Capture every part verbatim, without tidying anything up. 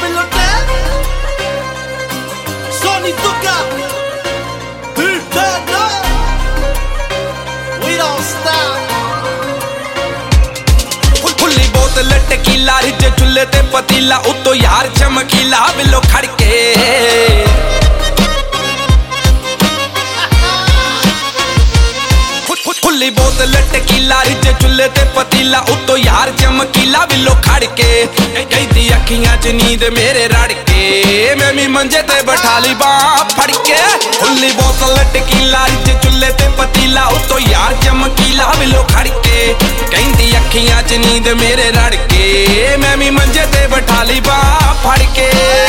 pilote Sony Tuka Putain no We don't stop खुली बोतल tequila रिजे चुल्ले ते पतीला उतो यार चमकीला बिलो खड़के खुली बोतल टकीला रिजे चुल्ले ते पतीला उतो यार चमकीला बिलो खड़के कहती अखियां च नींद मेरे रड़के मैं भी मंजे ते बैठा ली बांह फड़के खुली बोतल टकीला रिजे चुल्ले ते पतीला उतो यार चमकीला बिलो खड़के कहती अखियां च नींद मेरे रड़के मैं भी मंजे ते बैठा ली बांह फड़के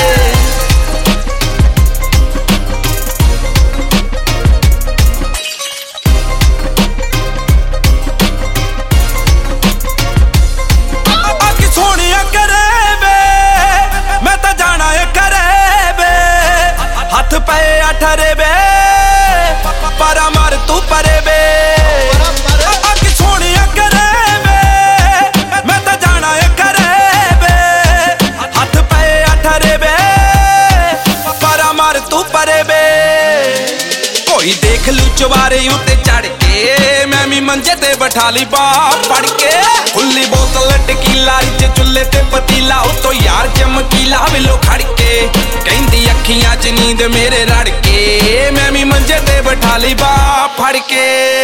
ठरे बे परा मर तू परे बे आखी सोनिया करे बे मैं तो जाना है करे बे हाथ पे ठरे बे परा मर तू परे बे कोई देख लू चवारे उते चढ़ के मैं भी मंजे ते बैठा ली बांह फड़ के खुली बोतल टकीला रिजे चुल्ले ते पतीला उतो यार चमकीला बिलो खड़के कहती अखियां च नींद मेरे रड़के मैं भी मंजे ते बैठा ली बांह फड़ के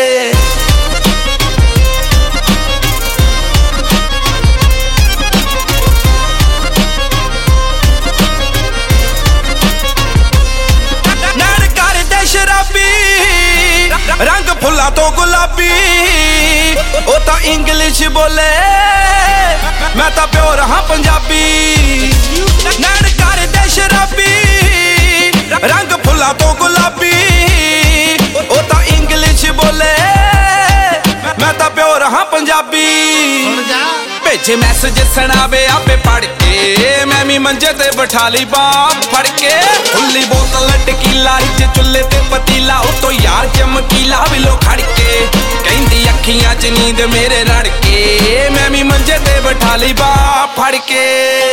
नैन कर दे शराबी रंग फुल्ला तो गुलाबी ओ तो इंग्लिश बोले मैं तो प्योर हाँ पंजाबी नैन कर दे शराबी रंग फुल्ला तो गुलाबी ओ तो इंग्लिश बोले मैं तो प्योर हाँ पंजाबी भेजे मैसेज सुनावे आपे पढ़ के मैं भी मंजे ते बैठा ली बांह फड़ के खुली बोतल टकीला रिजे चुल्ले ते पतीला उतो यार चमकीला बिलो खड़के कहती अखियां च नींद मेरे रड़के मैं भी मंजे ते बैठा ली बांह फड़ के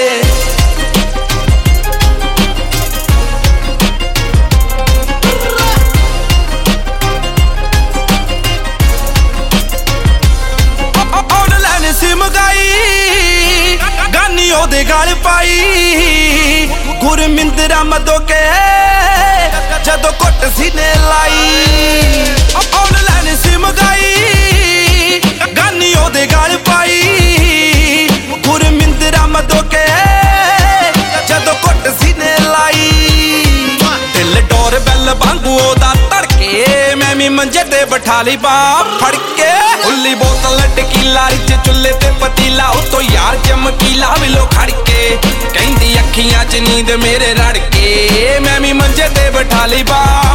गानी ओदे गल पाई गुरमिंदरा मदो के जदों घुट सीने लाई ऑनलाइन सिम गाई गानी ओदे गल पाई गुरमिंदरा मदो के जदों घुट सीने लाई दिल डोर बैल वांगू ओदा धड़के मैं भी मंजे ते बैठा ली बांह फड़ के खुली बोतल टकीला रिजे चुल्ले ते पतीला उतो यार चमकीला बिलो खड़के कहती अखियां च नींद मेरे रड़के मैं भी मंजे ते बैठा ली बांह